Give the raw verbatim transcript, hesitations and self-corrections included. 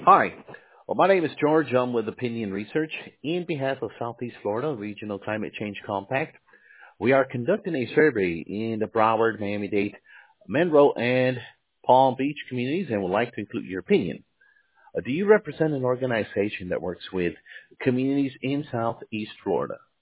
Hi. Well, my name is George. I'm with Opinion Research. In behalf of Southeast Florida Regional Climate Change Compact, we are conducting a survey in the Broward, Miami-Dade, Monroe, and Palm Beach communities and would like to include your opinion. Uh, do you represent an organization that works with communities in Southeast Florida?